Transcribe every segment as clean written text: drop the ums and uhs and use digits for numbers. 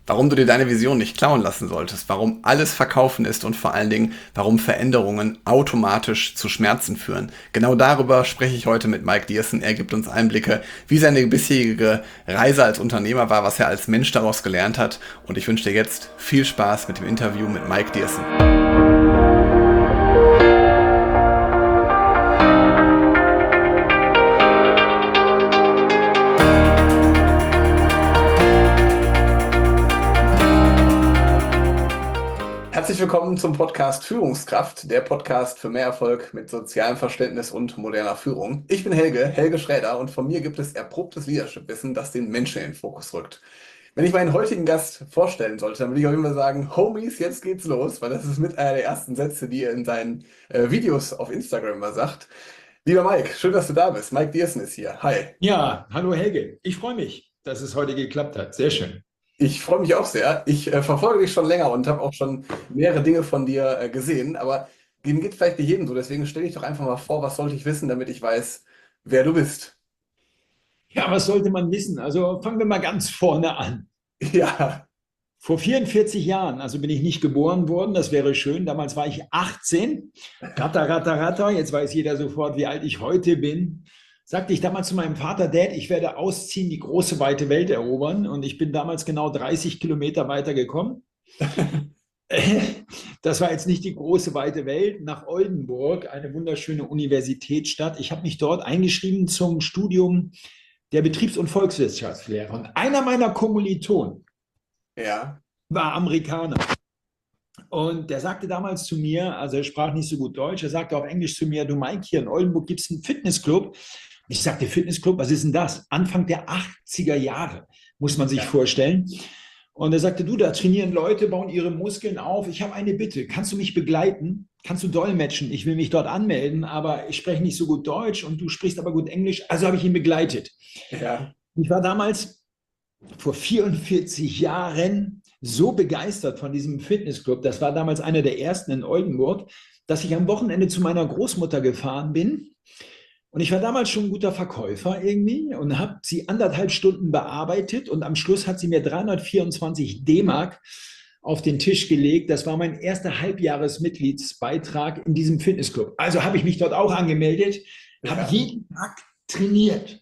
warum du dir deine Vision nicht klauen lassen solltest, warum alles Verkaufen ist und vor allen Dingen, warum Veränderungen automatisch zu Schmerzen führen. Genau darüber spreche ich heute mit Mike Dierson. Er gibt uns Einblicke, wie seine bisherige Reise als Unternehmer war, was er als Mensch daraus gelernt hat. Und ich wünsche dir jetzt viel Spaß mit dem Interview mit Mike Dierson. Herzlich willkommen zum Podcast Führungskraft, der Podcast für mehr Erfolg mit sozialem Verständnis und moderner Führung. Ich bin Helge Schräder, und von mir gibt es erprobtes Leadership-Wissen, das den Menschen in den Fokus rückt. Wenn ich meinen heutigen Gast vorstellen sollte, dann würde ich auf jeden Fall sagen, Homies, jetzt geht's los, weil das ist mit einer der ersten Sätze, die er in seinen Videos auf Instagram immer sagt. Lieber Mike, schön, dass du da bist. Mike Dierson ist hier. Hi. Ja, hallo Helge. Ich freue mich, dass es heute geklappt hat. Sehr schön. Ich freue mich auch sehr. Ich verfolge dich schon länger und habe auch schon mehrere Dinge von dir gesehen, aber dem geht vielleicht nicht jedem so. Deswegen stell dich doch einfach mal vor, was sollte ich wissen, damit ich weiß, wer du bist. Ja, was sollte man wissen? Also fangen wir mal ganz vorne an. Ja, Vor 44 Jahren, also bin ich nicht geboren worden, das wäre schön. Damals war ich 18. Ratter, ratter, ratter. Jetzt weiß jeder sofort, wie alt ich heute bin. Sagte ich damals zu meinem Vater: Dad, ich werde ausziehen, die große, weite Welt erobern. Und ich bin damals genau 30 Kilometer weiter gekommen. Das war jetzt nicht die große, weite Welt, nach Oldenburg, eine wunderschöne Universitätsstadt. Ich habe mich dort eingeschrieben zum Studium der Betriebs- und Volkswirtschaftslehre. Und einer meiner Kommilitonen ja, war Amerikaner. Und der sagte damals zu mir, also er sprach nicht so gut Deutsch, er sagte auf Englisch zu mir: Du Mike, hier in Oldenburg gibt es einen Fitnessclub. Ich sagte: Fitnessclub, was ist denn das? Anfang der 80er Jahre, muss man sich ja, vorstellen. Und er sagte: Du, da trainieren Leute, bauen ihre Muskeln auf. Ich habe eine Bitte, kannst du mich begleiten? Kannst du dolmetschen? Ich will mich dort anmelden, aber ich spreche nicht so gut Deutsch und du sprichst aber gut Englisch. Also habe ich ihn begleitet. ja, Ich war damals vor 44 Jahren so begeistert von diesem Fitnessclub, das war damals einer der ersten in Oldenburg, dass ich am Wochenende zu meiner Großmutter gefahren bin. Und ich war damals schon ein guter Verkäufer irgendwie und habe sie 1,5 Stunden bearbeitet, und am Schluss hat sie mir 324 D-Mark auf den Tisch gelegt. Das war mein erster Halbjahresmitgliedsbeitrag in diesem Fitnessclub. Also habe ich mich dort auch angemeldet, habe ja. jeden Tag trainiert.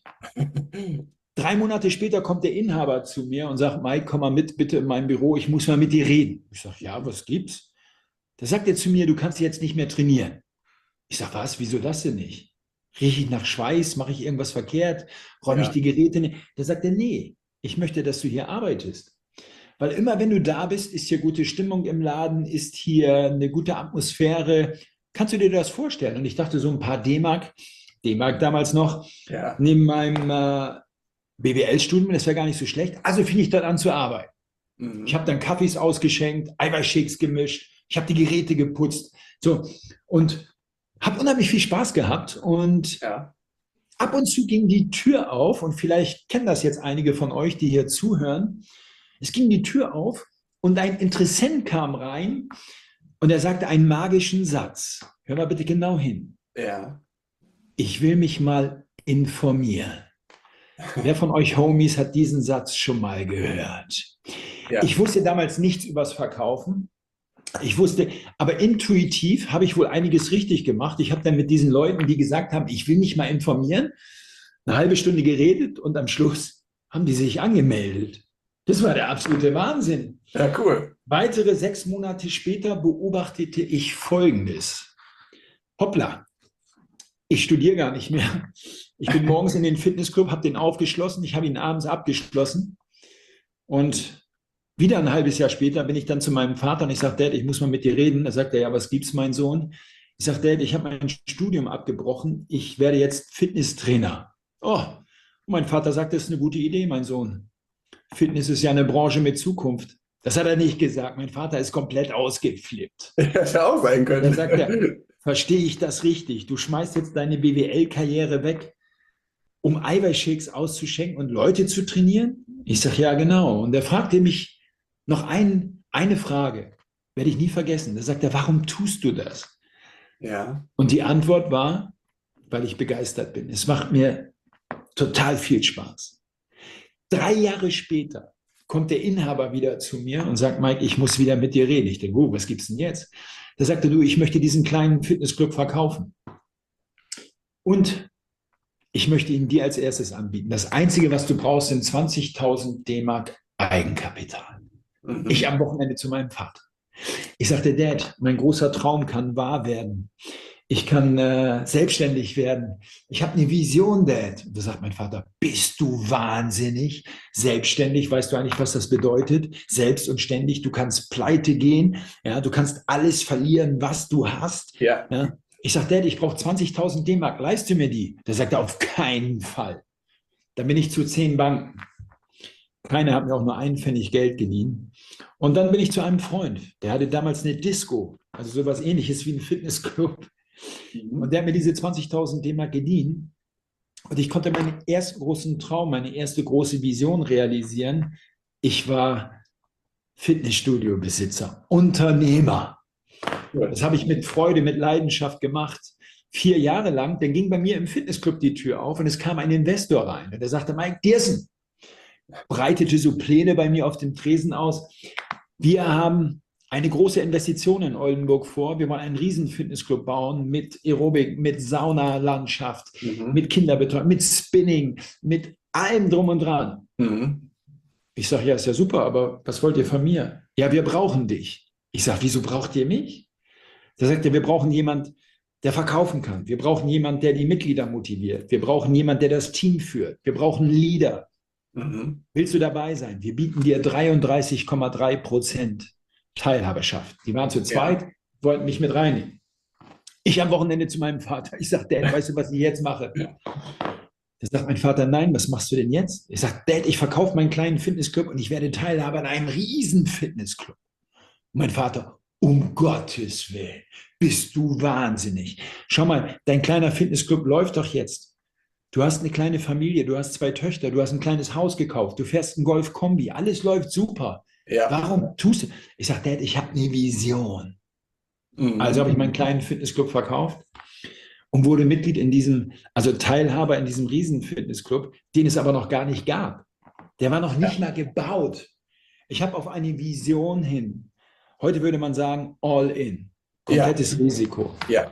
3 Monate später kommt der Inhaber zu mir und sagt: Mike, komm mal mit bitte in mein Büro, ich muss mal mit dir reden. Ich sage: Ja, was gibt's? Da sagt er zu mir: Du kannst jetzt nicht mehr trainieren. Ich sage: Was, wieso das denn nicht? Rieche ich nach Schweiß? Mache ich irgendwas verkehrt? Räume ich Ja. die Geräte nicht? Da sagt er: Nee, ich möchte, dass du hier arbeitest. Weil immer, wenn du da bist, ist hier gute Stimmung im Laden, ist hier eine gute Atmosphäre. Kannst du dir das vorstellen? Und ich dachte, so ein paar D-Mark damals noch, Ja. neben meinem BWL-Studium, das wäre gar nicht so schlecht. Also fing ich dort an zu arbeiten. Ich Mhm. habe dann Kaffees ausgeschenkt, Eiweißshakes gemischt, ich habe die Geräte geputzt. So, und habe unheimlich viel Spaß gehabt. Und Ja. ab und zu ging die Tür auf, und vielleicht kennen das jetzt einige von euch, die hier zuhören. Es ging die Tür auf und ein Interessent kam rein und er sagte einen magischen Satz. Hör mal bitte genau hin. Ja. Ich will mich mal informieren. Wer von euch Homies hat diesen Satz schon mal gehört? Ja. Ich wusste damals nichts übers Verkaufen. Ich wusste, aber intuitiv habe ich wohl einiges richtig gemacht. Ich habe dann mit diesen Leuten, die gesagt haben, ich will mich mal informieren, 1/2 Stunde geredet, und am Schluss haben die sich angemeldet. Das war der absolute Wahnsinn. Ja, cool. Weitere 6 Monate später beobachtete ich Folgendes. Hoppla, ich studiere gar nicht mehr. Ich bin morgens in den Fitnessclub, habe den aufgeschlossen, ich habe ihn abends abgeschlossen, und wieder ein halbes Jahr später bin ich dann zu meinem Vater und ich sage: Dad, ich muss mal mit dir reden. Da sagt er: Ja, was gibt's, mein Sohn? Ich sage: Dad, ich habe mein Studium abgebrochen. Ich werde jetzt Fitnesstrainer. Oh, und mein Vater sagt: Das ist eine gute Idee, mein Sohn. Fitness ist ja eine Branche mit Zukunft. Das hat er nicht gesagt. Mein Vater ist komplett ausgeflippt. Hätte auch sein Und dann sagt er: können. Verstehe ich das richtig? Du schmeißt jetzt deine BWL-Karriere weg, um Eiweißshakes auszuschenken und Leute zu trainieren? Ich sage: Ja, genau. Und er fragte mich noch eine Frage, werde ich nie vergessen. Da sagt er: Warum tust du das? Ja. Und die Antwort war: Weil ich begeistert bin. Es macht mir total viel Spaß. 3 Jahre später kommt der Inhaber wieder zu mir und sagt, Mike, ich muss wieder mit dir reden. Ich denke, was gibt's denn jetzt? Da sagte du, ich möchte diesen kleinen Fitnessclub verkaufen. Und ich möchte ihn dir als erstes anbieten. Das Einzige, was du brauchst, sind 20.000 D-Mark Eigenkapital. Ich am Wochenende zu meinem Vater. Ich sagte, Dad, mein großer Traum kann wahr werden. Ich kann selbstständig werden. Ich habe eine Vision, Dad. Und da sagt mein Vater, bist du wahnsinnig? Selbstständig, weißt du eigentlich, was das bedeutet? Selbst und ständig, du kannst pleite gehen. Ja, du kannst alles verlieren, was du hast. Ja. Ja. Ich sage, Dad, ich brauche 20.000 D-Mark, leiste mir die. Da sagt er, auf keinen Fall. Dann bin ich zu 10 Banken. Keiner hat mir auch nur einen Pfennig Geld geliehen. Und dann bin ich zu einem Freund, der hatte damals eine Disco, also sowas ähnliches wie ein Fitnessclub. Und der hat mir diese 20.000 D-Mark geliehen. Und ich konnte meinen ersten großen Traum, meine erste große Vision realisieren. Ich war Fitnessstudio-Besitzer, Unternehmer. Das habe ich mit Freude, mit Leidenschaft gemacht. 4 Jahre lang. Dann ging bei mir im Fitnessclub die Tür auf und es kam ein Investor rein. Und der sagte, Mike Diersen, breitete so Pläne bei mir auf dem Tresen aus. Wir haben eine große Investition in Oldenburg vor. Wir wollen einen riesen Fitnessclub bauen mit Aerobik, mit Saunalandschaft, mit Kinderbetreuung, mit Spinning, mit allem drum und dran. Ich sage, ja, ist ja super, aber was wollt ihr von mir? Ja, wir brauchen dich. Ich sage, wieso braucht ihr mich? Da sagt er, wir brauchen jemanden, der verkaufen kann. Wir brauchen jemanden, der die Mitglieder motiviert. Wir brauchen jemanden, der das Team führt. Wir brauchen Leader. Willst du dabei sein? Wir bieten dir 33,3% Teilhaberschaft. Die waren zu zweit, wollten mich mit reinnehmen. Ich am Wochenende zu meinem Vater. Ich sage, Dad, weißt du, was ich jetzt mache? Da sagt mein Vater, nein, was machst du denn jetzt? Ich sage, Dad, ich verkaufe meinen kleinen Fitnessclub und ich werde Teilhaber an einem riesen Fitnessclub. Und mein Vater, um Gottes Willen, bist du wahnsinnig. Schau mal, dein kleiner Fitnessclub läuft doch jetzt. Du hast eine kleine Familie, du hast 2 Töchter, du hast ein kleines Haus gekauft, du fährst einen Golf-Kombi, alles läuft super. Ja. Warum tust du? Ich sage, Dad, ich habe eine Vision. Also habe ich meinen kleinen Fitnessclub verkauft und wurde Mitglied in diesem, also Teilhaber in diesem riesen Fitnessclub, den es aber noch gar nicht gab. Der war noch nicht mal gebaut. Ich habe auf eine Vision hin. Heute würde man sagen, all in. Komplettes Risiko. Ja.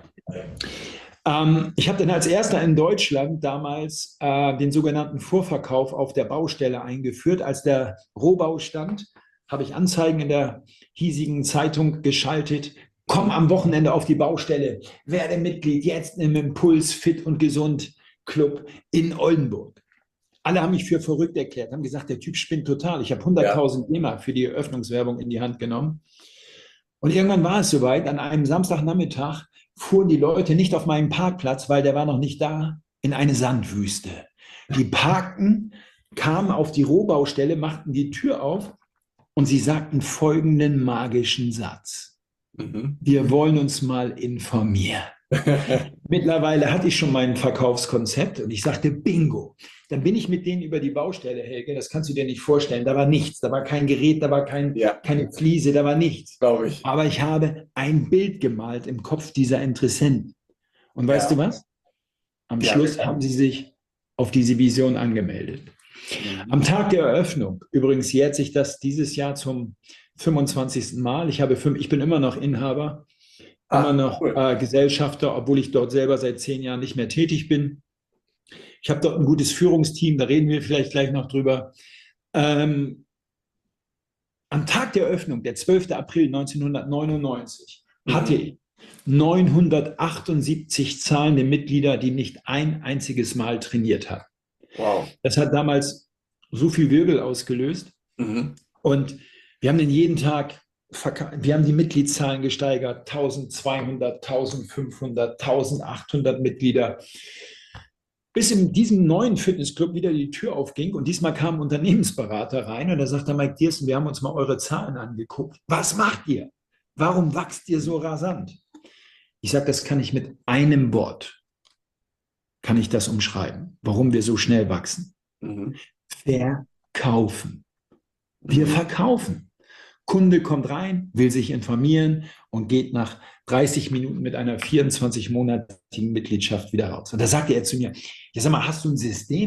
Ich habe dann als erster in Deutschland damals den sogenannten Vorverkauf auf der Baustelle eingeführt. Als der Rohbau stand, habe ich Anzeigen in der hiesigen Zeitung geschaltet. Komm am Wochenende auf die Baustelle, werde Mitglied jetzt im Impuls Fit und Gesund Club in Oldenburg. Alle haben mich für verrückt erklärt, haben gesagt, der Typ spinnt total. Ich habe 100.000 D-Mark für die Eröffnungswerbung in die Hand genommen. Und irgendwann war es soweit, an einem Samstagnachmittag fuhren die Leute nicht auf meinen Parkplatz, weil der war noch nicht da, in eine Sandwüste. Die parkten, kamen auf die Rohbaustelle, machten die Tür auf und sie sagten folgenden magischen Satz. Wir wollen uns mal informieren. Mittlerweile hatte ich schon mein Verkaufskonzept und ich sagte, Bingo. Dann bin ich mit denen über die Baustelle, Helge, das kannst du dir nicht vorstellen. Da war nichts, da war kein Gerät, da war keine Fliese, da war nichts. Glaube ich. Aber ich habe ein Bild gemalt im Kopf dieser Interessenten. Und weißt du was? Am Schluss haben sie sich auf diese Vision angemeldet. Am Tag der Eröffnung, übrigens jährt sich das dieses Jahr zum 25. Mal. Ich bin immer noch Inhaber, immer noch Gesellschafter, obwohl ich dort selber seit 10 Jahren nicht mehr tätig bin. Ich habe dort ein gutes Führungsteam, da reden wir vielleicht gleich noch drüber. Am Tag der Eröffnung, der 12. April 1999, hatte ich 978 zahlende Mitglieder, die nicht ein einziges Mal trainiert haben. Wow. Das hat damals so viel Wirbel ausgelöst. Und wir haben den jeden Tag, wir haben die Mitgliedszahlen gesteigert, 1200, 1500, 1800 Mitglieder. Bis in diesem neuen Fitnessclub wieder die Tür aufging und diesmal kam ein Unternehmensberater rein und da sagte Mike Diersen, wir haben uns mal eure Zahlen angeguckt. Was macht ihr? Warum wächst ihr so rasant? Ich sage, das kann ich mit einem Wort, kann ich das umschreiben, warum wir so schnell wachsen. Verkaufen. Wir verkaufen. Kunde kommt rein, will sich informieren und geht nach 30 Minuten mit einer 24-monatigen Mitgliedschaft wieder raus. Und da sagte er zu mir, ja sag mal, hast du ein System?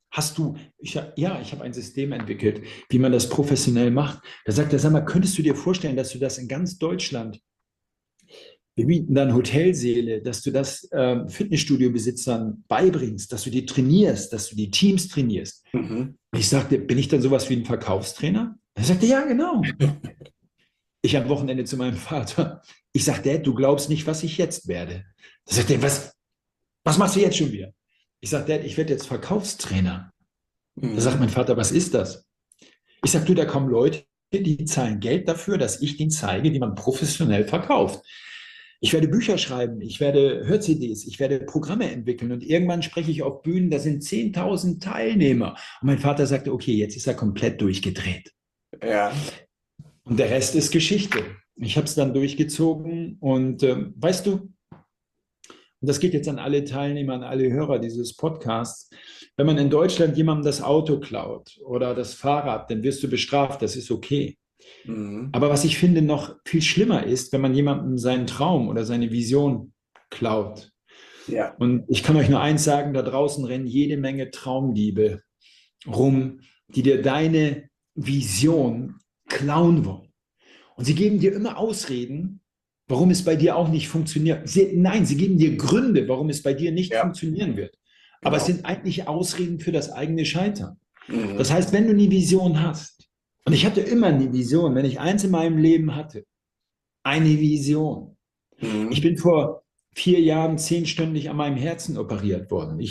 Ja, ich habe ein System entwickelt, wie man das professionell macht. Da sagt er, sag mal, könntest du dir vorstellen, dass du das in ganz Deutschland, wir bieten dann Hotelsäle, dass du das Fitnessstudio-Besitzern beibringst, dass du die trainierst, dass du die Teams trainierst. Mhm. Ich sagte, bin ich dann sowas wie ein Verkaufstrainer? Er sagte, ja, genau. Ich am Wochenende zu meinem Vater, ich sagte, Dad, du glaubst nicht, was ich jetzt werde. Da sagt er, was machst du jetzt schon wieder? Ich sagte, Dad, ich werde jetzt Verkaufstrainer. Da sagt Mhm. mein Vater, was ist das? Ich sage, du, da kommen Leute, die zahlen Geld dafür, dass ich denen zeige, wie man professionell verkauft. Ich werde Bücher schreiben, ich werde Hör-CDs, ich werde Programme entwickeln und irgendwann spreche ich auf Bühnen, da sind 10.000 Teilnehmer. Und mein Vater sagte, okay, jetzt ist er komplett durchgedreht. Ja. Und der Rest ist Geschichte. Ich habe es dann durchgezogen und weißt du, und das geht jetzt an alle Teilnehmer, an alle Hörer dieses Podcasts, wenn man in Deutschland jemandem das Auto klaut oder das Fahrrad, dann wirst du bestraft, das ist okay. Mhm. Aber was ich finde noch viel schlimmer ist, wenn man jemandem seinen Traum oder seine Vision klaut. Ja. Und ich kann euch nur eins sagen, da draußen rennen jede Menge Traumdiebe rum, die dir deine Vision klauen wollen. Und sie geben dir immer Ausreden, warum es bei dir auch nicht funktioniert. Nein, sie geben dir Gründe, warum es bei dir nicht Ja. funktionieren wird. Aber es Genau. sind eigentlich Ausreden für das eigene Scheitern. Das Mhm. heißt, wenn du eine Vision hast, und ich hatte immer eine Vision, wenn ich eins in meinem Leben hatte, eine Vision. Ich Mhm. bin vor 4 Jahren 10-stündig an meinem Herzen operiert worden.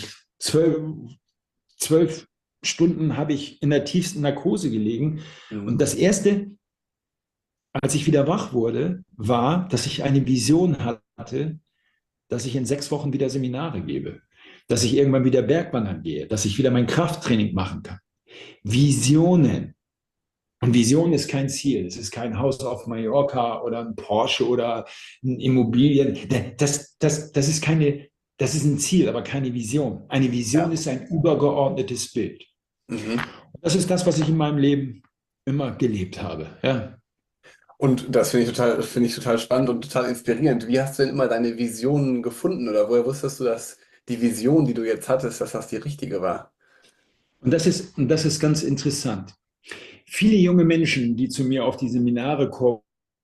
12 Stunden habe ich in der tiefsten Narkose gelegen. Und Mhm. das Erste, als ich wieder wach wurde, war, dass ich eine Vision hatte, dass ich in 6 Wochen wieder Seminare gebe, dass ich irgendwann wieder Bergwandern gehe, dass ich wieder mein Krafttraining machen kann. Visionen. Und Vision ist kein Ziel. Es ist kein Haus auf Mallorca oder ein Porsche oder ein Immobilien. Das ist ein Ziel, aber keine Vision. Eine Vision Ja. ist ein übergeordnetes Bild. Mhm. Das ist das, was ich in meinem Leben immer gelebt habe. Ja. Und das finde ich total spannend und total inspirierend. Wie hast du denn immer deine Visionen gefunden oder woher wusstest du, dass die Vision, die du jetzt hattest, dass das die richtige war? Und das ist ganz interessant. Viele junge Menschen, die zu mir auf die Seminare kommen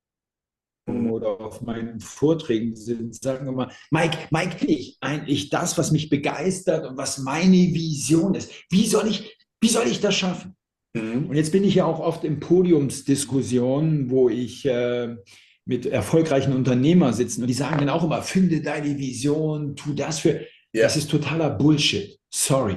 Mhm. oder auf meinen Vorträgen sind, sagen immer, Mike, bin ich eigentlich das, was mich begeistert und was meine Vision ist? Wie soll ich das schaffen? Und Mhm. jetzt bin ich ja auch oft in Podiumsdiskussionen, wo ich mit erfolgreichen Unternehmern sitze und die sagen dann auch immer, finde deine Vision, tu das für. Das Ja. ist totaler Bullshit. Sorry.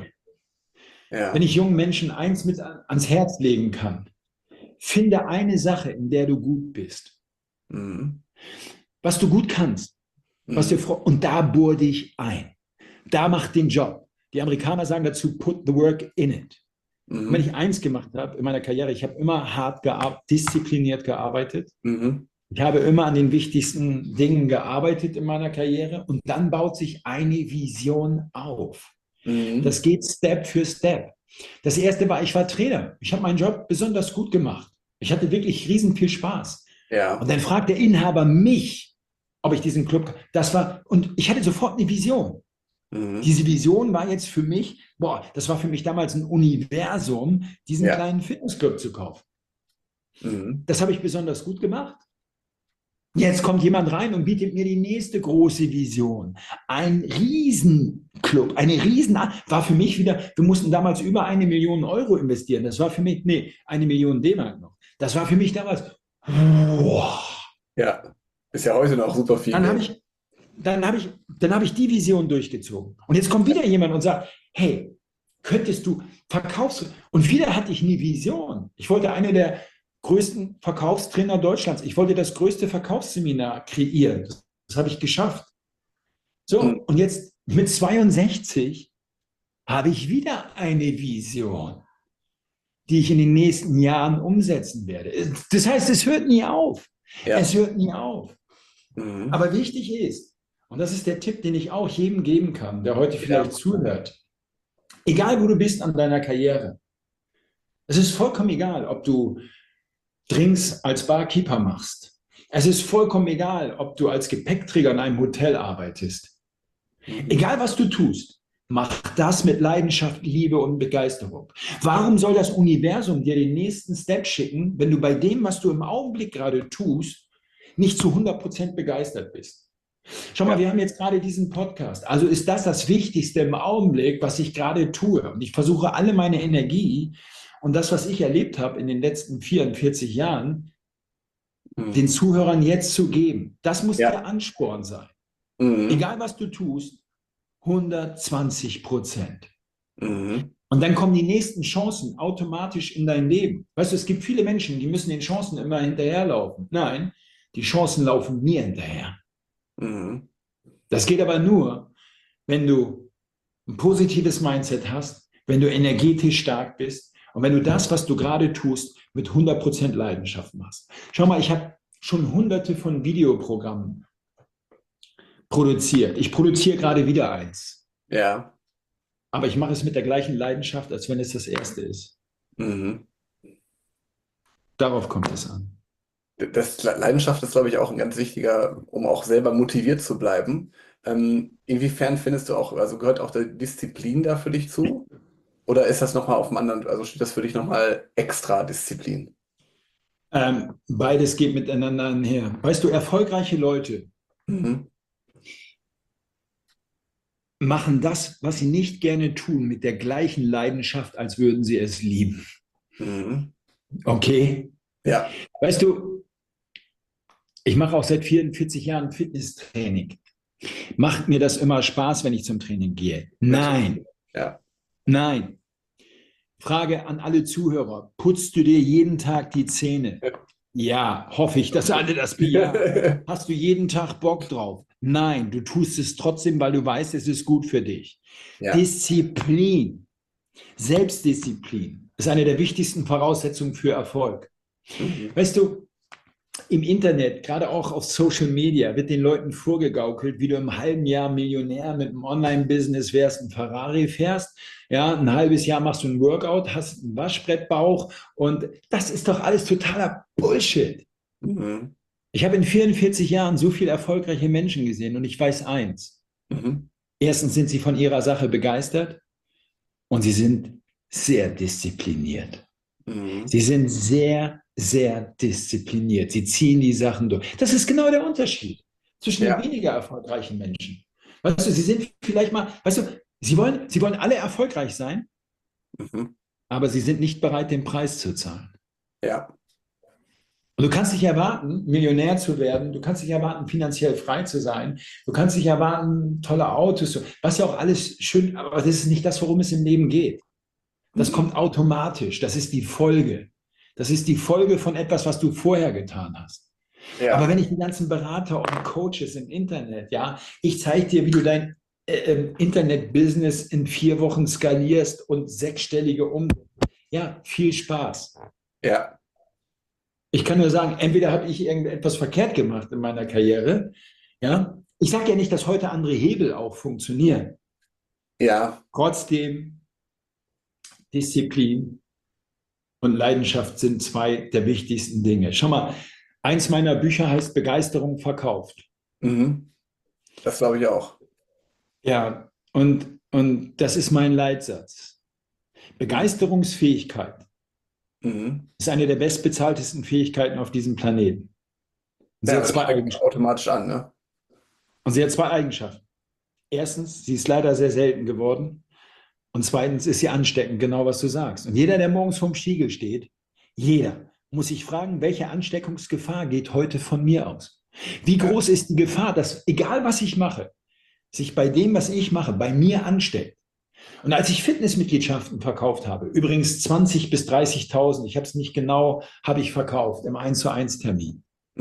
Wenn Ja. ich jungen Menschen eins mit ans Herz legen kann, finde eine Sache, in der du gut bist, Mhm. was du gut kannst, Mhm. und da bohr dich ein. Da mach den Job. Die Amerikaner sagen dazu, put the work in it. Und wenn Mhm. ich eins gemacht habe in meiner Karriere, ich habe immer hart gearbeitet, diszipliniert gearbeitet. Mhm. Ich habe immer an den wichtigsten Dingen gearbeitet in meiner Karriere und dann baut sich eine Vision auf. Mhm. Das geht Step für Step. Das erste war, ich war Trainer. Ich habe meinen Job besonders gut gemacht. Ich hatte wirklich riesen viel Spaß. Und Ja. dann fragt der Inhaber mich, ob ich diesen Club, und ich hatte sofort eine Vision. Mhm. Diese Vision war jetzt für mich, das war für mich damals ein Universum, diesen Ja. kleinen Fitnessclub zu kaufen. Mhm. Das habe ich besonders gut gemacht. Jetzt kommt jemand rein und bietet mir die nächste große Vision. Ein Riesenclub, war für mich wieder, wir mussten damals über 1 Million Euro investieren. Das war für mich, nee, 1 Million D-Mark noch. Das war für mich damals, wow. Ja. Ist ja heute noch super viel Dann habe Geld. ich, dann habe ich die Vision durchgezogen. Und jetzt kommt wieder jemand und sagt, hey, könntest du verkaufst und wieder hatte ich eine Vision. Ich wollte einer der größten Verkaufstrainer Deutschlands. Ich wollte das größte Verkaufsseminar kreieren. Das habe ich geschafft. Mhm. So, und jetzt mit 62 habe ich wieder eine Vision, die ich in den nächsten Jahren umsetzen werde. Das heißt, es hört nie auf. Ja. Es hört nie auf. Mhm. Aber wichtig ist, und das ist der Tipp, den ich auch jedem geben kann, der heute Ja. vielleicht zuhört, egal wo du bist an deiner Karriere, es ist vollkommen egal, ob du Drinks als Barkeeper machst. Es ist vollkommen egal, ob du als Gepäckträger in einem Hotel arbeitest. Mhm. Egal, was du tust. Mach das mit Leidenschaft, Liebe und Begeisterung. Warum soll das Universum dir den nächsten Step schicken, wenn du bei dem, was du im Augenblick gerade tust, nicht zu 100% begeistert bist? Schau mal, wir haben jetzt gerade diesen Podcast. Also ist das Wichtigste im Augenblick, was ich gerade tue. Und ich versuche alle meine Energie und das, was ich erlebt habe in den letzten 44 Jahren, den Zuhörern jetzt zu geben. Das muss der Ansporn sein. Egal, was du tust, 120%. Und dann kommen die nächsten Chancen automatisch in dein Leben. Weißt du, es gibt viele Menschen, die müssen den Chancen immer hinterherlaufen. Nein, die Chancen laufen mir hinterher. Das geht aber nur, wenn du ein positives Mindset hast, wenn du energetisch stark bist und wenn du das, was du gerade tust, mit 100% Leidenschaft machst. Schau mal, ich habe schon hunderte von Videoprogrammen produziert. Ich produziere gerade wieder eins. Ja. Aber ich mache es mit der gleichen Leidenschaft, als wenn es das erste ist. Darauf kommt es an. Leidenschaft ist, glaube ich, auch ein ganz wichtiger, um auch selber motiviert zu bleiben. Inwiefern findest du auch, also gehört auch die Disziplin da für dich zu? Oder ist das nochmal auf dem anderen, also steht das für dich nochmal extra Disziplin? Beides geht miteinander einher. Weißt du, erfolgreiche Leute machen das, was sie nicht gerne tun, mit der gleichen Leidenschaft, als würden sie es lieben. Okay? Ja. Weißt du, ich mache auch seit 44 Jahren Fitnesstraining. Macht mir das immer Spaß, wenn ich zum Training gehe? Nein. Ja. Nein. Frage an alle Zuhörer. Putzt du dir jeden Tag die Zähne? Ja, hoffe ich, dass alle das bejahen. Hast du jeden Tag Bock drauf? Nein, du tust es trotzdem, weil du weißt, es ist gut für dich. Ja. Disziplin, Selbstdisziplin ist eine der wichtigsten Voraussetzungen für Erfolg. Weißt du, im Internet, gerade auch auf Social Media, wird den Leuten vorgegaukelt, wie du im halben Jahr Millionär mit einem Online-Business wärst, einen Ferrari fährst. Ja, ein halbes Jahr machst du ein Workout, hast einen Waschbrettbauch und das ist doch alles totaler Bullshit. Ich habe in 44 Jahren so viele erfolgreiche Menschen gesehen und ich weiß eins. Erstens sind sie von ihrer Sache begeistert und sie sind sehr diszipliniert. Sie sind sehr, sehr diszipliniert. Sie ziehen die Sachen durch. Das ist genau der Unterschied zwischen den weniger erfolgreichen Menschen. Weißt du, sie sind vielleicht mal, weißt du, sie wollen alle erfolgreich sein, aber sie sind nicht bereit, den Preis zu zahlen. Ja. Und du kannst nicht erwarten, Millionär zu werden. Du kannst nicht erwarten, finanziell frei zu sein. Du kannst nicht erwarten, tolle Autos, was ja auch alles schön, aber das ist nicht das, worum es im Leben geht. Das kommt automatisch. Das ist die Folge. Das ist die Folge von etwas, was du vorher getan hast. Ja. Aber wenn ich die ganzen Berater und Coaches im Internet, ja, ich zeige dir, wie du dein Internet-Business in 4 Wochen skalierst und 6-stellige Umsätze. Ja, viel Spaß. Ja. Ich kann nur sagen, entweder habe ich irgendetwas verkehrt gemacht in meiner Karriere. Ja, ich sage ja nicht, dass heute andere Hebel auch funktionieren. Ja. Trotzdem, Disziplin und Leidenschaft sind 2 der wichtigsten Dinge. Schau mal, eins meiner Bücher heißt Begeisterung verkauft. Das glaube ich auch. Ja, und das ist mein Leitsatz. Begeisterungsfähigkeit ist eine der bestbezahltesten Fähigkeiten auf diesem Planeten. Und sie hat 2 Eigenschaften. Automatisch an, ne? Und sie hat 2 Eigenschaften. Erstens, sie ist leider sehr selten geworden. Und zweitens ist sie ansteckend, genau was du sagst. Und jeder, der morgens vorm Spiegel steht, jeder muss sich fragen, welche Ansteckungsgefahr geht heute von mir aus? Wie groß ist die Gefahr, dass, egal was ich mache, sich bei dem, was ich mache, bei mir ansteckt? Und als ich Fitnessmitgliedschaften verkauft habe, übrigens 20.000 bis 30.000, ich habe es nicht genau, habe ich verkauft im 1:1 Termin.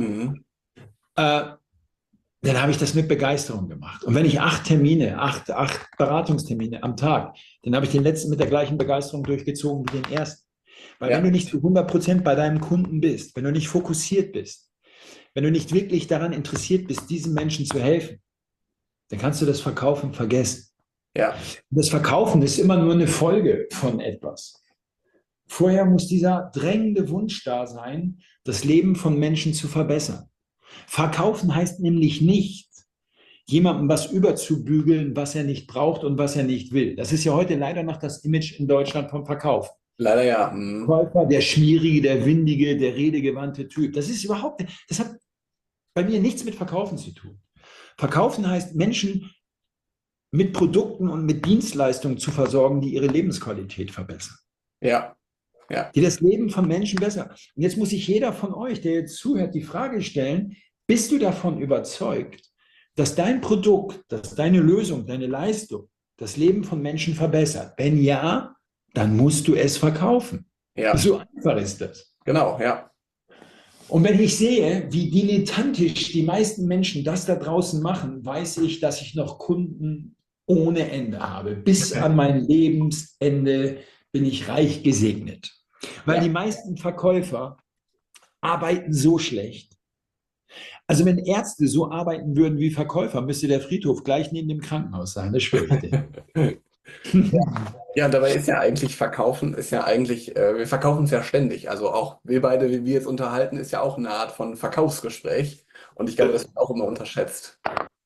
Dann habe ich das mit Begeisterung gemacht. Und wenn ich 8 Beratungstermine am Tag, dann habe ich den letzten mit der gleichen Begeisterung durchgezogen wie den ersten. Weil wenn du nicht zu 100% bei deinem Kunden bist, wenn du nicht fokussiert bist, wenn du nicht wirklich daran interessiert bist, diesen Menschen zu helfen, dann kannst du das Verkaufen vergessen. Ja. Das Verkaufen ist immer nur eine Folge von etwas. Vorher muss dieser drängende Wunsch da sein, das Leben von Menschen zu verbessern. Verkaufen heißt nämlich nicht, jemandem was überzubügeln, was er nicht braucht und was er nicht will. Das ist ja heute leider noch das Image in Deutschland vom Verkauf. Leider ja. Verkäufer, der schmierige, der windige, der redegewandte Typ. Das ist überhaupt, das hat bei mir nichts mit Verkaufen zu tun. Verkaufen heißt, Menschen mit Produkten und mit Dienstleistungen zu versorgen, die ihre Lebensqualität verbessern. Ja, ja. Die das Leben von Menschen besser. Und jetzt muss sich jeder von euch, der jetzt zuhört, die Frage stellen, bist du davon überzeugt, dass dein Produkt, dass deine Lösung, deine Leistung das Leben von Menschen verbessert? Wenn ja, dann musst du es verkaufen. Ja. So einfach ist das. Genau, ja. Und wenn ich sehe, wie dilettantisch die meisten Menschen das da draußen machen, weiß ich, dass ich noch Kunden ohne Ende habe. Bis an mein Lebensende bin ich reich gesegnet. Weil die meisten Verkäufer arbeiten so schlecht. Also wenn Ärzte so arbeiten würden wie Verkäufer, müsste der Friedhof gleich neben dem Krankenhaus sein. Das schwöre ich dir. Ja, dabei ist ja eigentlich Verkaufen, ist ja eigentlich, wir verkaufen es ja ständig. Also auch wir beide, wie wir jetzt unterhalten, ist ja auch eine Art von Verkaufsgespräch. Und ich glaube, das wird auch immer unterschätzt.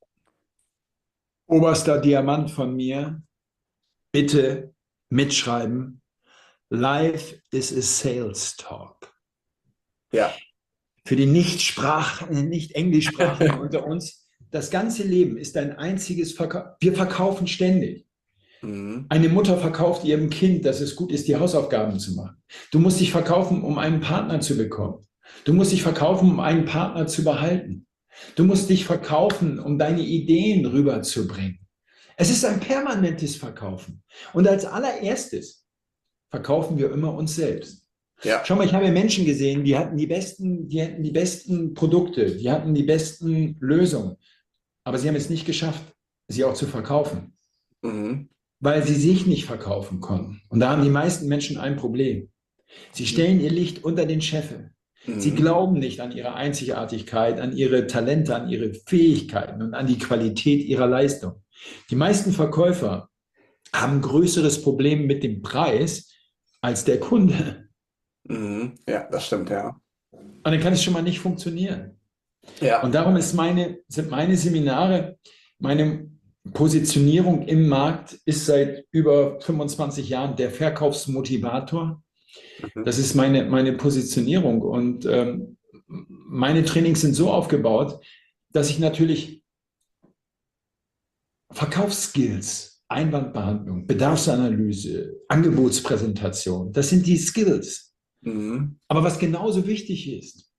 Oberster Diamant von mir, bitte mitschreiben. Life is a sales talk. Ja. Für die Nicht-Englischsprachigen unter uns, das ganze Leben ist ein einziges Verkauf. Wir verkaufen ständig. Eine Mutter verkauft ihrem Kind, dass es gut ist, die Hausaufgaben zu machen. Du musst dich verkaufen, um einen Partner zu bekommen. Du musst dich verkaufen, um einen Partner zu behalten. Du musst dich verkaufen, um deine Ideen rüberzubringen. Es ist ein permanentes Verkaufen. Und als allererstes verkaufen wir immer uns selbst. Ja. Schau mal, ich habe Menschen gesehen, die hatten die besten Produkte, die hatten die besten Lösungen, aber sie haben es nicht geschafft, sie auch zu verkaufen, weil sie sich nicht verkaufen konnten. Und da haben die meisten Menschen ein Problem. Sie stellen ihr Licht unter den Scheffel. Sie glauben nicht an ihre Einzigartigkeit, an ihre Talente, an ihre Fähigkeiten und an die Qualität ihrer Leistung. Die meisten Verkäufer haben ein größeres Problem mit dem Preis als der Kunde. Ja, das stimmt, ja. Und dann kann es schon mal nicht funktionieren. Ja. Und darum sind meine Seminare, meine Positionierung im Markt ist seit über 25 Jahren der Verkaufsmotivator. Das ist meine Positionierung. Und meine Trainings sind so aufgebaut, dass ich natürlich Verkaufsskills, Einwandbehandlung, Bedarfsanalyse, Angebotspräsentation, das sind die Skills. Aber was genauso wichtig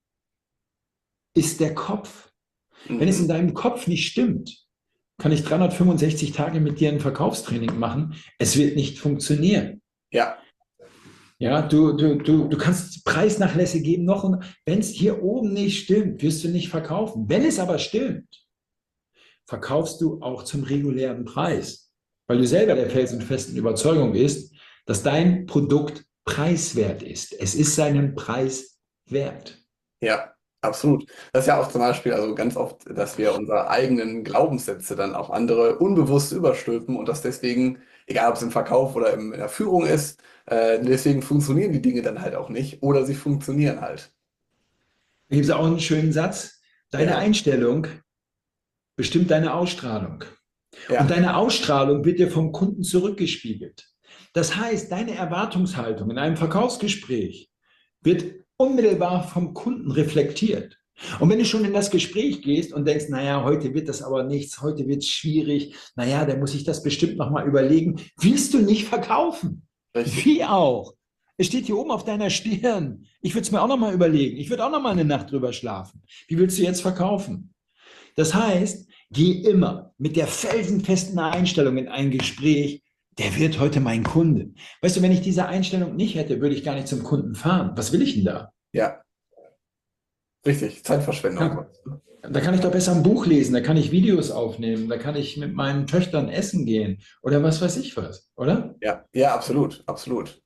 ist der Kopf. Wenn es in deinem Kopf nicht stimmt, kann ich 365 Tage mit dir ein Verkaufstraining machen. Es wird nicht funktionieren. Ja. Ja, du kannst Preisnachlässe geben noch. Und wenn es hier oben nicht stimmt, wirst du nicht verkaufen. Wenn es aber stimmt, verkaufst du auch zum regulären Preis, weil du selber der felsenfesten Überzeugung bist, dass dein Produkt preiswert ist. Es ist seinen Preis wert. Ja, absolut. Das ist ja auch zum Beispiel, also ganz oft, dass wir unsere eigenen Glaubenssätze dann auf andere unbewusst überstülpen und das deswegen, egal ob es im Verkauf oder in der Führung ist, deswegen funktionieren die Dinge dann halt auch nicht oder sie funktionieren halt. Da gibt es auch einen schönen Satz. Deine Einstellung bestimmt deine Ausstrahlung. Ja. Und deine Ausstrahlung wird dir vom Kunden zurückgespiegelt. Das heißt, deine Erwartungshaltung in einem Verkaufsgespräch wird unmittelbar vom Kunden reflektiert. Und wenn du schon in das Gespräch gehst und denkst, naja, heute wird das aber nichts, heute wird es schwierig, naja, da muss ich das bestimmt nochmal überlegen, willst du nicht verkaufen? Richtig. Wie auch? Es steht hier oben auf deiner Stirn. Ich würde es mir auch nochmal überlegen. Ich würde auch nochmal eine Nacht drüber schlafen. Wie willst du jetzt verkaufen? Das heißt, geh immer mit der felsenfesten Einstellung in ein Gespräch, der wird heute mein Kunde. Weißt du, wenn ich diese Einstellung nicht hätte, würde ich gar nicht zum Kunden fahren. Was will ich denn da? Ja. Richtig, Zeitverschwendung. Ja, da kann ich doch besser ein Buch lesen, da kann ich Videos aufnehmen, da kann ich mit meinen Töchtern essen gehen oder was weiß ich was, oder? Ja, ja, absolut, absolut.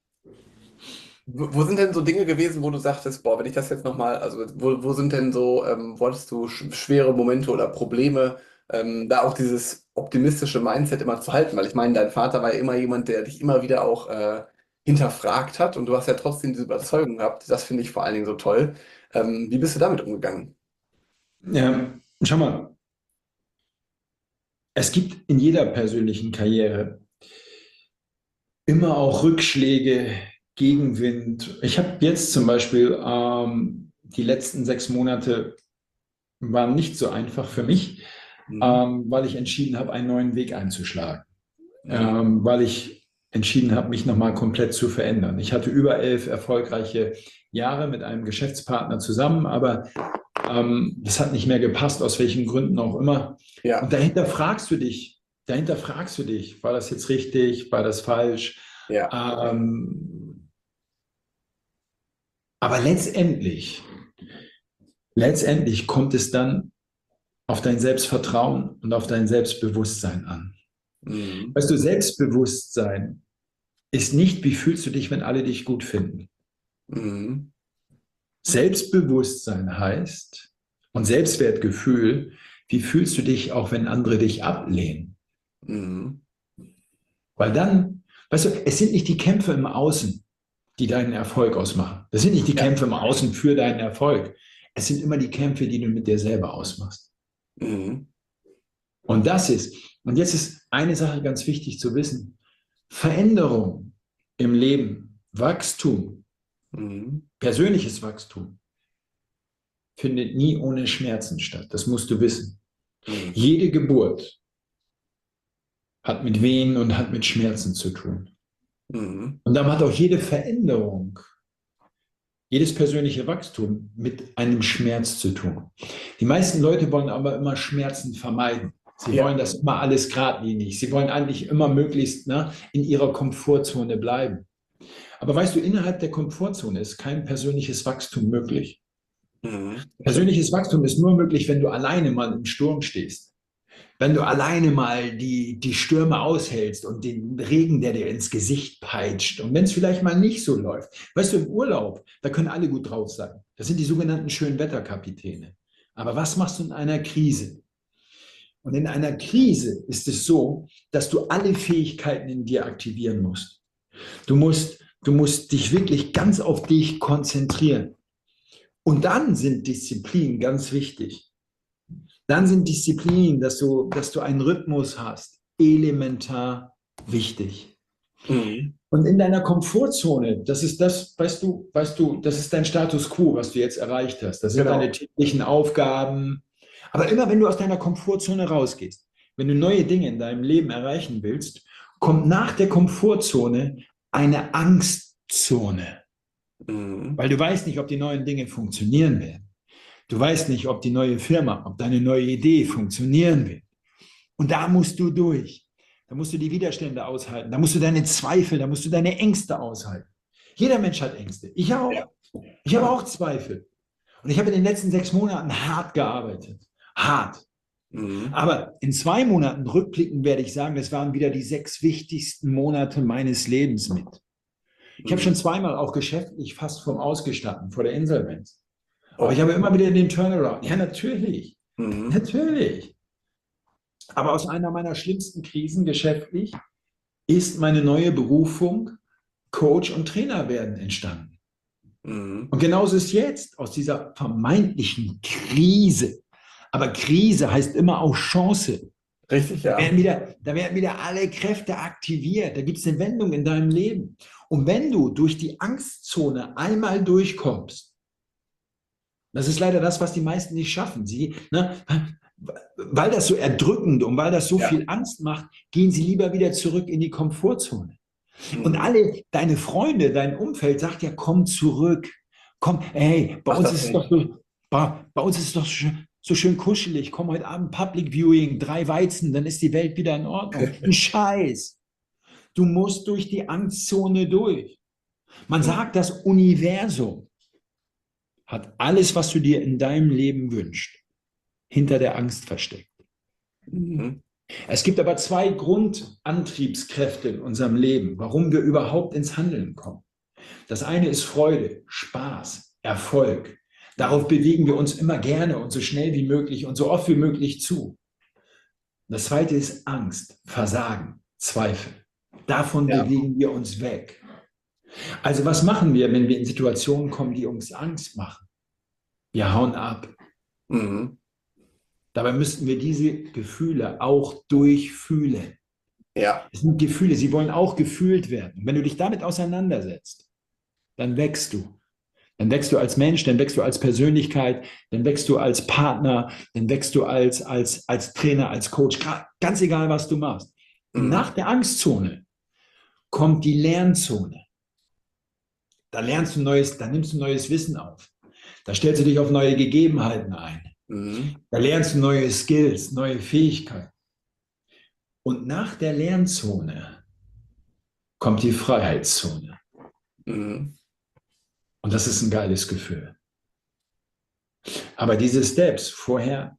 Wo sind denn so Dinge gewesen, wo du sagtest, boah, wenn ich das jetzt nochmal, also wo sind denn so, wo hattest du schwere Momente oder Probleme, da auch dieses optimistische Mindset immer zu halten? Weil ich meine, dein Vater war ja immer jemand, der dich immer wieder auch hinterfragt hat und du hast ja trotzdem diese Überzeugung gehabt. Das finde ich vor allen Dingen so toll. Wie bist du damit umgegangen? Ja, schau mal, es gibt in jeder persönlichen Karriere immer auch Rückschläge, Gegenwind. Ich habe jetzt zum Beispiel die letzten 6 Monate waren nicht so einfach für mich, Mhm. weil ich entschieden habe, einen neuen Weg einzuschlagen, Mhm. weil ich entschieden habe, mich nochmal komplett zu verändern. Ich hatte über 11 erfolgreiche Jahre mit einem Geschäftspartner zusammen, aber das hat nicht mehr gepasst, aus welchen Gründen auch immer. Und Ja, dahinter fragst du dich, war das jetzt richtig, war das falsch? ja. Ähm, aber letztendlich kommt es dann auf dein Selbstvertrauen und auf dein Selbstbewusstsein an. Mhm. Weißt du, Selbstbewusstsein ist nicht, wie fühlst du dich, wenn alle dich gut finden. Mhm. Selbstbewusstsein heißt und Selbstwertgefühl, wie fühlst du dich auch, wenn andere dich ablehnen? Mhm. Weil dann, weißt du, es sind nicht die Kämpfe im Außen, die deinen Erfolg ausmachen. Das sind nicht die Ja. Kämpfe im Außen für deinen Erfolg. Es sind immer die Kämpfe, die du mit dir selber ausmachst. Mhm. Und jetzt ist eine Sache ganz wichtig zu wissen. Veränderung im Leben, Wachstum, Mhm. persönliches Wachstum findet nie ohne Schmerzen statt. Das musst du wissen. Mhm. Jede Geburt hat mit Wehen und hat mit Schmerzen zu tun. Mhm. Und dann hat auch jede Veränderung, jedes persönliche Wachstum mit einem Schmerz zu tun. Die meisten Leute wollen aber immer Schmerzen vermeiden. Sie wollen Ja. das immer alles geradlinig. Sie wollen eigentlich immer möglichst in ihrer Komfortzone bleiben. Aber weißt du, innerhalb der Komfortzone ist kein persönliches Wachstum möglich. Mhm. Stimmt. Persönliches Wachstum ist nur möglich, wenn du alleine mal im Sturm stehst. Wenn du alleine mal die Stürme aushältst und den Regen, der dir ins Gesicht peitscht. Und wenn es vielleicht mal nicht so läuft. Weißt du, im Urlaub, da können alle gut drauf sein. Das sind die sogenannten Schönwetterkapitäne. Aber was machst du in einer Krise? Und in einer Krise ist es so, dass du alle Fähigkeiten in dir aktivieren musst. Du musst dich wirklich ganz auf dich konzentrieren. Und dann sind Disziplinen ganz wichtig. Dann sind Disziplinen, dass du einen Rhythmus hast, elementar wichtig. Mhm. Und in deiner Komfortzone, das ist das, weißt du, das ist dein Status quo, was du jetzt erreicht hast. Das sind deine Genau. täglichen Aufgaben. Aber immer wenn du aus deiner Komfortzone rausgehst, wenn du neue Dinge in deinem Leben erreichen willst, kommt nach der Komfortzone eine Angstzone, Mhm. weil du weißt nicht, ob die neuen Dinge funktionieren werden. Du weißt nicht, ob die neue Firma, ob deine neue Idee funktionieren wird. Und da musst du durch. Da musst du die Widerstände aushalten. Da musst du deine Zweifel, da musst du deine Ängste aushalten. Jeder Mensch hat Ängste. Ich Ja. auch. Ich habe auch Zweifel. Und ich habe in den letzten 6 Monaten hart gearbeitet. Hart. Mhm. Aber in 2 Monaten rückblickend werde ich sagen, das waren wieder die 6 wichtigsten Monate meines Lebens mit. Ich habe schon Mhm. zweimal auch geschäftlich fast vom Ausgestanden, vor der Insolvenz. Aber ich Oh. habe immer wieder den Turnaround. Ja, natürlich. Mhm. Natürlich. Aber aus einer meiner schlimmsten Krisen geschäftlich ist meine neue Berufung Coach und Trainer werden entstanden. Mhm. Und genauso ist jetzt aus dieser vermeintlichen Krise. Aber Krise heißt immer auch Chance. Richtig, Da ja. werden wieder, da werden wieder alle Kräfte aktiviert. Da gibt es eine Wendung in deinem Leben. Und wenn du durch die Angstzone einmal durchkommst, das ist leider das, was die meisten nicht schaffen. Weil das so erdrückend und weil das so Ja. viel Angst macht, gehen sie lieber wieder zurück in die Komfortzone. Und Mhm. alle deine Freunde, dein Umfeld sagt ja, komm zurück. Komm, hey, bei Mach uns das ist es doch nicht. so, bei uns ist es doch so schön kuschelig. Komm heute Abend Public Viewing, 3 Weizen, dann ist die Welt wieder in Ordnung. Ein Scheiß. Du musst durch die Angstzone durch. Man Mhm. sagt, das Universum hat alles, was du dir in deinem Leben wünschst, hinter der Angst versteckt. Mhm. Es gibt aber 2 Grundantriebskräfte in unserem Leben, warum wir überhaupt ins Handeln kommen. Das eine ist Freude, Spaß, Erfolg. Darauf Mhm. bewegen wir uns immer gerne und so schnell wie möglich und so oft wie möglich zu. Das zweite ist Angst, Versagen, Zweifel. Davon Ja. bewegen wir uns weg. Also was machen wir, wenn wir in Situationen kommen, die uns Angst machen? Wir hauen ab. Mhm. Dabei müssten wir diese Gefühle auch durchfühlen. Ja. Es sind Gefühle, sie wollen auch gefühlt werden. Und wenn du dich damit auseinandersetzt, dann wächst du. Dann wächst du als Mensch, dann wächst du als Persönlichkeit, dann wächst du als Partner, dann wächst du als Trainer, als Coach, ganz egal, was du machst. Und Mhm. nach der Angstzone kommt die Lernzone. Da lernst du Neues, da nimmst du neues Wissen auf. Da stellst du dich auf neue Gegebenheiten ein. Mhm. Da lernst du neue Skills, neue Fähigkeiten. Und nach der Lernzone kommt die Freiheitszone. Mhm. Und das ist ein geiles Gefühl. Aber diese Steps, vorher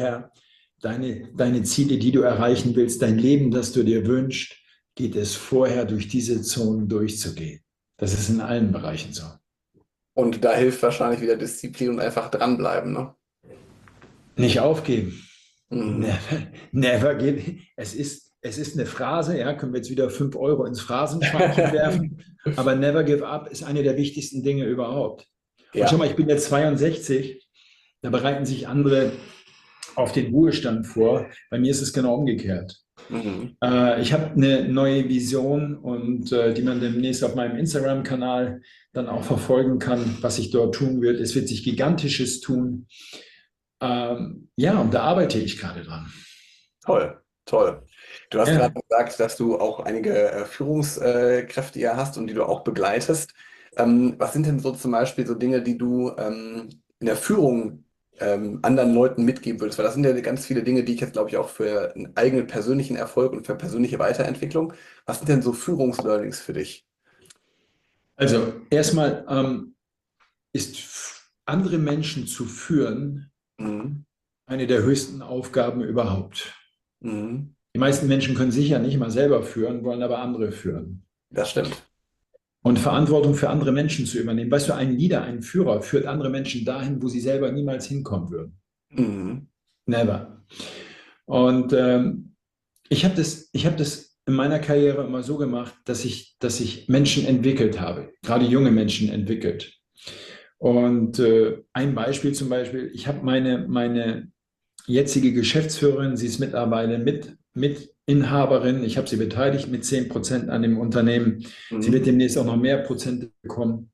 deine Ziele, die du erreichen willst, dein Leben, das du dir wünschst, geht es vorher durch diese Zonen durchzugehen. Das ist in allen Bereichen so. Und da hilft wahrscheinlich wieder Disziplin und einfach dranbleiben, ne? Nicht aufgeben. Mhm. Never give. Es ist eine Phrase, ja, können wir jetzt wieder 5 Euro ins Phrasenschweinchen werfen, aber never give up ist eine der wichtigsten Dinge überhaupt. Und schau Ja. mal, ich bin jetzt 62, da bereiten sich andere auf den Ruhestand vor. Bei mir ist es genau umgekehrt. Mhm. Ich habe eine neue Vision und die man demnächst auf meinem Instagram-Kanal dann auch verfolgen kann, was sich dort tun wird. Es wird sich Gigantisches tun. Ja, und da arbeite ich gerade dran. Toll, toll. Du hast gerade Ja, gesagt, dass du auch einige Führungskräfte ja hast und die du auch begleitest. Was sind denn so zum Beispiel so Dinge, die du in der Führung anderen Leuten mitgeben würdest? Weil das sind ja ganz viele Dinge, die ich jetzt, glaube ich, auch für einen eigenen persönlichen Erfolg und für persönliche Weiterentwicklung. Was sind denn so Führungslearnings für dich? also erstmal ist andere Menschen zu führen Mhm. eine der höchsten Aufgaben überhaupt. Mhm. Die meisten Menschen können sich ja nicht mal selber führen, wollen aber andere führen. Das stimmt. Und Verantwortung für andere Menschen zu übernehmen. Weißt du, ein Leader, ein Führer führt andere Menschen dahin, wo sie selber niemals hinkommen würden. Mhm. Never. Und ich hab das in meiner Karriere immer so gemacht, dass ich Menschen entwickelt habe, gerade junge Menschen entwickelt. Und ein Beispiel zum Beispiel, ich habe meine jetzige Geschäftsführerin, sie ist mittlerweile Mitinhaberin, ich habe sie beteiligt mit 10% an dem Unternehmen. Sie wird Mhm. demnächst auch noch mehr Prozente bekommen.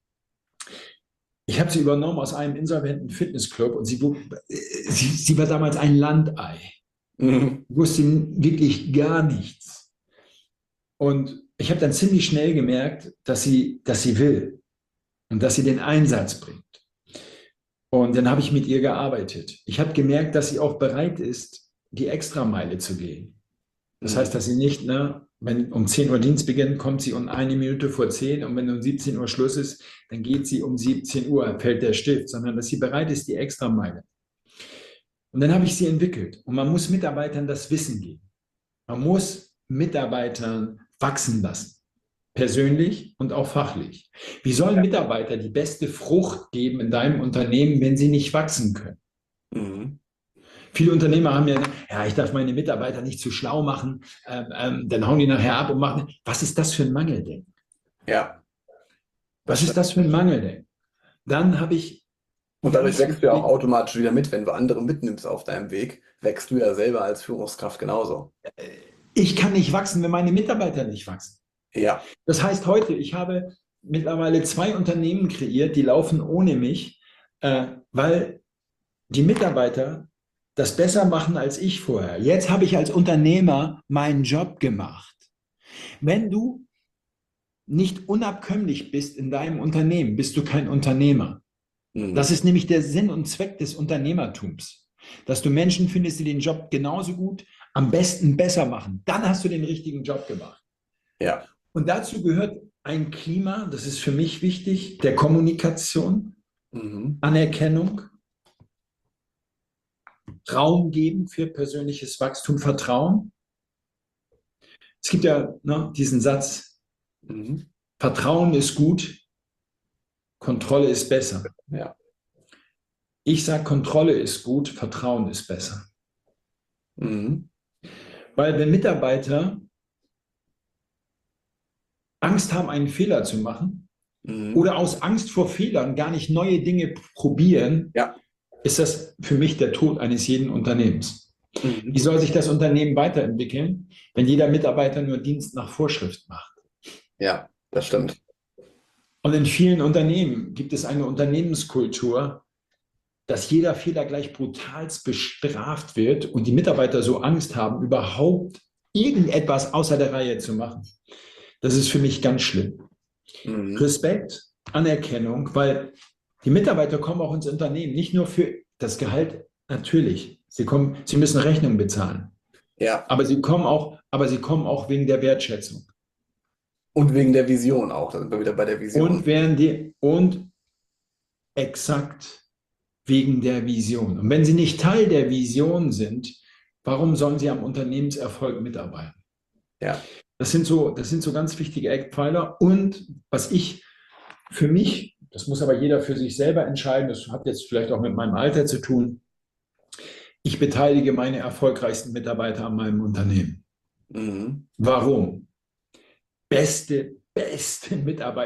Ich habe sie übernommen aus einem insolventen Fitnessclub und sie war damals ein Landei, Mhm. wusste wirklich gar nichts. Und ich habe dann ziemlich schnell gemerkt, dass sie will und dass sie den Einsatz bringt. Und dann habe ich mit ihr gearbeitet. Ich habe gemerkt, dass sie auch bereit ist, die Extrameile zu gehen. Das heißt, Mhm. dass sie nicht, ne, wenn um 10 Uhr Dienst beginnt, kommt sie um 1 Minute vor 10 und wenn um 17 Uhr Schluss ist, dann geht sie um 17 Uhr, fällt der Stift, sondern dass sie bereit ist, die Extrameile. Und dann habe ich sie entwickelt. Und man muss Mitarbeitern das Wissen geben. Man muss Mitarbeitern wachsen lassen, persönlich und auch fachlich. Wie sollen Mitarbeiter die beste Frucht geben in deinem Unternehmen, wenn sie nicht wachsen können? Mhm. Viele Unternehmer haben ja, ich darf meine Mitarbeiter nicht zu schlau machen, dann hauen die nachher ab und machen. Was ist das für ein Mangeldenken? Ja, das Was ist stimmt. das für ein Mangeldenken? Dann habe ich Und dadurch ganz wächst du ja auch wichtig, automatisch wieder mit, wenn du andere mitnimmst auf deinem Weg, wächst du ja selber als Führungskraft genauso. ich kann nicht wachsen, wenn meine Mitarbeiter nicht wachsen. Ja. Das heißt heute, ich habe mittlerweile 2 Unternehmen kreiert, die laufen ohne mich, weil die Mitarbeiter das besser machen als ich vorher. Jetzt habe ich als Unternehmer meinen Job gemacht. Wenn du nicht unabkömmlich bist in deinem Unternehmen, bist du kein Unternehmer. Das Mhm. ist nämlich der Sinn und Zweck des Unternehmertums, dass du Menschen findest, die den Job genauso gut, am besten besser machen. Dann hast du den richtigen Job gemacht. Ja. Und dazu gehört ein Klima, das ist für mich wichtig, der Kommunikation, Mhm. Anerkennung, Raum geben für persönliches Wachstum, Vertrauen. Es gibt ja, ne, diesen Satz, Mhm. Vertrauen ist gut, Kontrolle ist besser. Ja. Ich sage, Kontrolle ist gut, Vertrauen ist besser. Mhm. Weil wenn Mitarbeiter Angst haben, einen Fehler zu machen Mhm. oder aus Angst vor Fehlern gar nicht neue Dinge probieren, Ja. ist das für mich der Tod eines jeden Unternehmens. Wie Mhm. soll sich das Unternehmen weiterentwickeln, wenn jeder Mitarbeiter nur Dienst nach Vorschrift macht? Ja, das stimmt. Und in vielen Unternehmen gibt es eine Unternehmenskultur, dass jeder Fehler gleich brutalst bestraft wird und die Mitarbeiter so Angst haben, überhaupt irgendetwas außer der Reihe zu machen. Das ist für mich ganz schlimm. Mhm. Respekt, Anerkennung, weil die Mitarbeiter kommen auch ins Unternehmen, nicht nur für das Gehalt, natürlich. Sie müssen Rechnungen bezahlen. Ja, Aber sie kommen auch wegen der Wertschätzung. und wegen der Vision auch. Da sind wir wieder bei der Vision. Und exakt wegen der Vision. Und wenn sie nicht Teil der Vision sind, warum sollen sie am Unternehmenserfolg mitarbeiten? Ja. Das sind so ganz wichtige Eckpfeiler. Und was ich für mich, das muss aber jeder für sich selber entscheiden, das hat jetzt vielleicht auch mit meinem Alter zu tun, ich beteilige meine erfolgreichsten Mitarbeiter an meinem Unternehmen. Mhm. Warum? Beste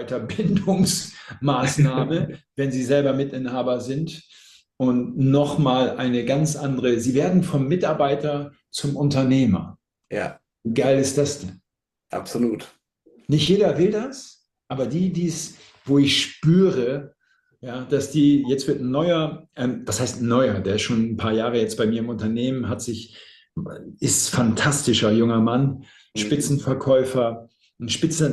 Mitarbeiterbindungsmaßnahme, wenn Sie selber Mitinhaber sind. Und nochmal eine ganz andere, Sie werden vom Mitarbeiter zum Unternehmer. Ja, Wie geil ist das denn? absolut. Nicht jeder will das, aber wo ich spüre, ja, dass jetzt wird ein neuer, was heißt ein neuer, der ist schon ein paar Jahre jetzt bei mir im Unternehmen, ist fantastischer junger Mann, Mhm. Spitzenverkäufer, ein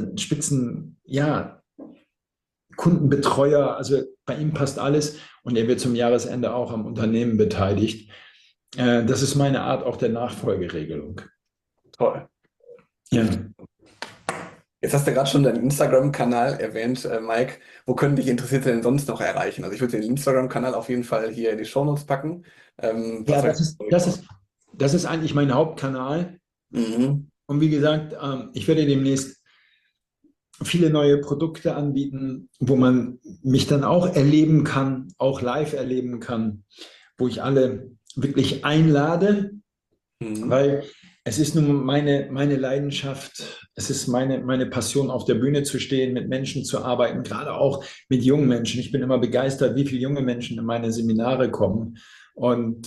ja, Kundenbetreuer, also bei ihm passt alles und er wird zum Jahresende auch am Unternehmen beteiligt. Das ist meine Art auch der Nachfolgeregelung. Toll. Ja. Jetzt hast du gerade schon deinen Instagram-Kanal erwähnt, Mike. Wo können dich Interessierte denn sonst noch erreichen? Also ich würde den Instagram-Kanal auf jeden Fall hier in die Shownotes packen. Was Ja, soll das ich ist, das ist, das ist eigentlich mein Hauptkanal. Mhm. Und wie gesagt, ich werde demnächst viele neue Produkte anbieten, wo man mich dann auch erleben kann, auch live erleben kann, wo ich alle wirklich einlade, Mhm. weil es ist nun meine Leidenschaft, es ist meine Passion, auf der Bühne zu stehen, mit Menschen zu arbeiten, gerade auch mit jungen Menschen. Ich bin immer begeistert, wie viele junge Menschen in meine Seminare kommen. Und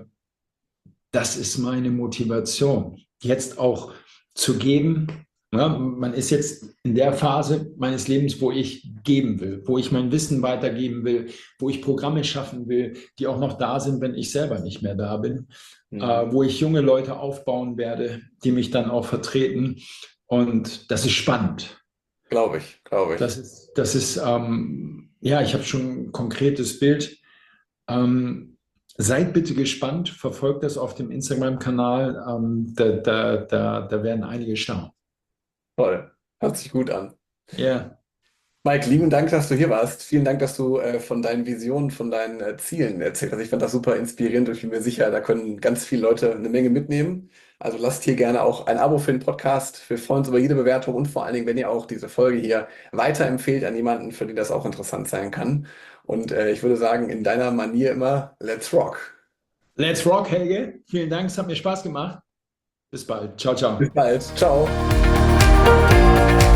das ist meine Motivation, jetzt auch zu geben. Ja, man ist jetzt in der Phase meines Lebens, wo ich geben will, wo ich mein Wissen weitergeben will, wo ich Programme schaffen will, die auch noch da sind, wenn ich selber nicht mehr da bin, Mhm. wo ich junge Leute aufbauen werde, die mich dann auch vertreten. Und das ist spannend. Glaube ich, glaube ich. Ja, ich habe schon ein konkretes Bild. Ähm, Seid bitte gespannt, verfolgt das auf dem Instagram-Kanal. Da werden einige staunen. Toll. Hört sich gut an. Ja, Mike, lieben Dank, dass du hier warst. Vielen Dank, dass du von deinen Visionen, von deinen Zielen erzählt hast. Ich fand das super inspirierend und ich bin mir sicher, da können ganz viele Leute eine Menge mitnehmen. Also lasst hier gerne auch ein Abo für den Podcast. Wir freuen uns über jede Bewertung und vor allen Dingen, wenn ihr auch diese Folge hier weiterempfehlt an jemanden, für den das auch interessant sein kann. Und ich würde sagen, in deiner Manier immer, let's rock. let's rock, Helge. Vielen Dank, es hat mir Spaß gemacht. Bis bald. Ciao, Bis ciao. bald. Ciao.